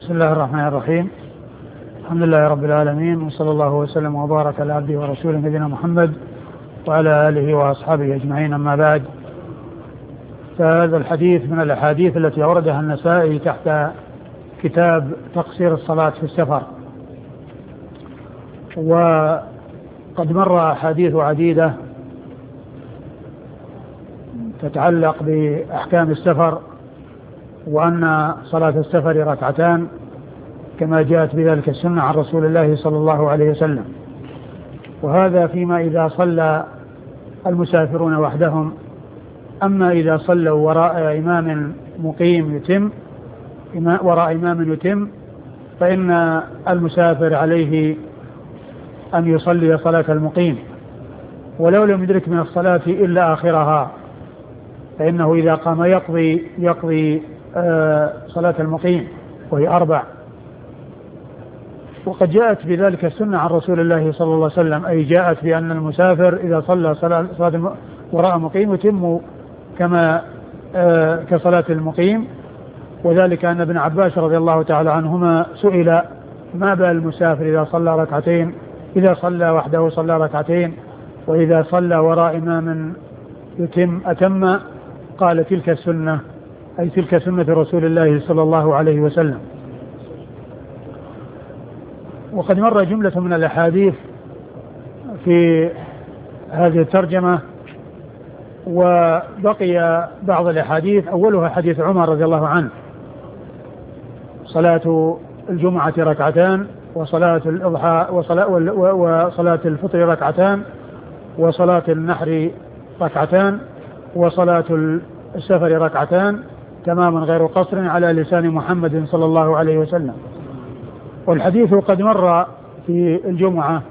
بسم الله الرحمن الرحيم. الحمد لله رب العالمين، وصلى الله وسلم وبارك على عبده ورسوله نبينا محمد وعلى آله وأصحابه أجمعين، أما بعد. فهذا الحديث من الأحاديث التي أوردها النسائي تحت كتاب تقصير الصلاة في السفر، وقد مر أحاديث عديدة تتعلق بأحكام السفر، وأن صلاة السفر ركعتان كما جاءت بذلك السنة عن رسول الله صلى الله عليه وسلم. وهذا فيما إذا صلى المسافرون وحدهم. أما إذا صلوا وراء إمام مقيم يتم فإن المسافر عليه أن يصلي صلاة المقيم، ولو لم يدرك من الصلاة إلا آخرها، فإنه إذا قام يقضي صلاة المقيم وهي 4. وقد جاءت بذلك السنة عن رسول الله صلى الله عليه وسلم، أي جاءت بأن المسافر إذا صلى صلاة وراء مقيم يتم كما كصلاة المقيم. وذلك أن ابن عباس رضي الله تعالى عنهما سئل: ما بال المسافر إذا صلى ركعتين، إذا صلى وحده صلى ركعتين، وإذا صلى وراء إمام أتم؟ قال: تلك السنة، أي تلك سنة رسول الله صلى الله عليه وسلم. وقد مر جملة من الأحاديث في هذه الترجمة، وبقي بعض الأحاديث، أولها حديث عمر رضي الله عنه: صلاة الجمعة ركعتان، وصلاة الإضحى وصلاة الفطر ركعتان، وصلاة النحر ركعتان، وصلاة السفر ركعتان تماما غير قصر على لسان محمد صلى الله عليه وسلم. والحديث قد مر في الجمعة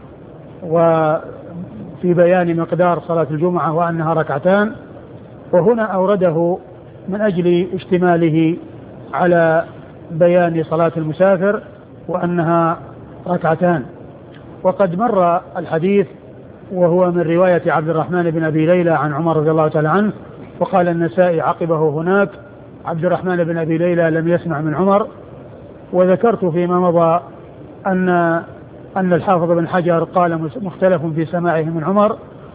وفي بيان مقدار صلاة الجمعة وأنها ركعتان، وهنا أورده من أجل اشتماله على بيان صلاة المسافر وأنها ركعتان. وقد مر الحديث وهو من رواية عبد الرحمن بن أبي ليلى عن عمر رضي الله تعالى عنه. وقال النسائي عقبه هناك: عبد الرحمن بن أبي ليلى لم يسمع من عمر. وذكرت فيما مضى أن الحافظ بن حجر قال مختلف في سماعه من عمر،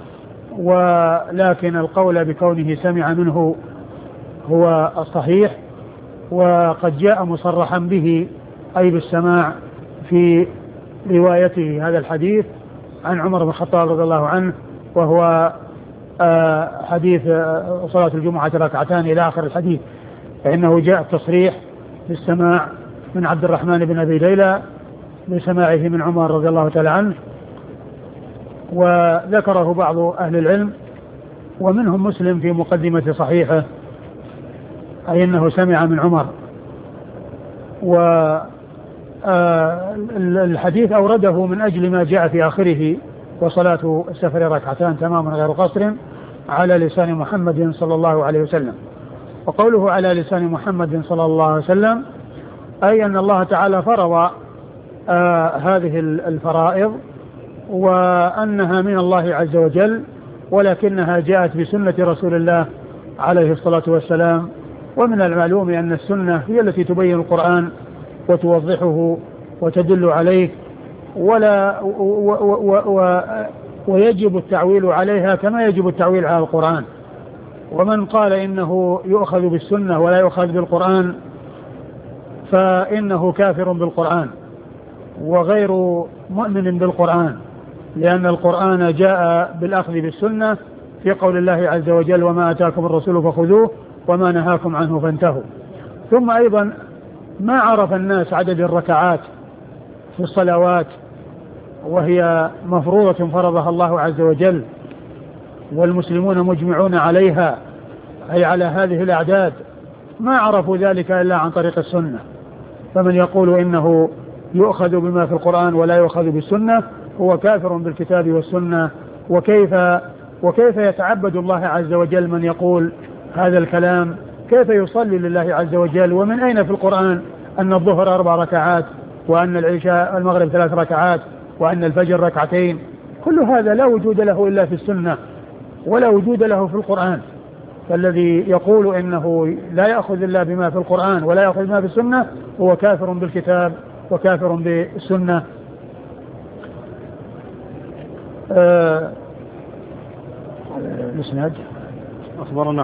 ولكن القول بكونه سمع منه هو الصحيح. وقد جاء مصرحا به أي بالسماع في روايته هذا الحديث عن عمر بن الخطاب رضي الله عنه، وهو حديث صلاة الجمعة ركعتان إلى آخر الحديث، فإنه جاء التصريح بالسماع من عبد الرحمن بن أبي ليلى بسماعه من عمر رضي الله تعالى عنه. وذكره بعض أهل العلم ومنهم مسلم في مقدمة صحيحه، أي أنه سمع من عمر. والحديث أورده من أجل ما جاء في آخره: وصلاة السفر ركعتان تماما غير قصر على لسان محمد صلى الله عليه وسلم. وقوله على لسان محمد صلى الله عليه وسلم أي أن الله تعالى فرض هذه الفرائض، وأنها من الله عز وجل، ولكنها جاءت بسنة رسول الله عليه الصلاة والسلام. ومن المعلوم أن السنة هي التي تبين القرآن وتوضحه وتدل عليه، ويجب التعويل عليها كما يجب التعويل على القرآن. ومن قال إنه يؤخذ بالسنة ولا يؤخذ بالقرآن فإنه كافر بالقرآن وغير مؤمن بالقرآن، لأن القرآن جاء بالأخذ بالسنة في قول الله عز وجل: وما آتاكم الرسول فخذوه وما نهاكم عنه فانتهوا. ثم أيضا ما عرف الناس عدد الركعات في الصلوات، وهي مفروضة فرضها الله عز وجل، والمسلمون مجمعون عليها، أي على هذه الأعداد. ما عرفوا ذلك إلا عن طريق السنة. فمن يقول إنه يؤخذ بما في القرآن ولا يؤخذ بالسنة هو كافر بالكتاب والسنة. وكيف يتعبد الله عز وجل من يقول هذا الكلام؟ كيف يصلي لله عز وجل؟ ومن أين في القرآن أن الظهر 4 ركعات، وأن العشاء المغرب 3 ركعات، وأن الفجر ركعتين؟ كل هذا لا وجود له إلا في السنة، ولا وجود له في القرآن. فالذي يقول إنه لا يأخذ إلا بما في القرآن ولا يأخذ بما في السنة هو كافر بالكتاب وكافر بالسنة. الإسناد أخبرنا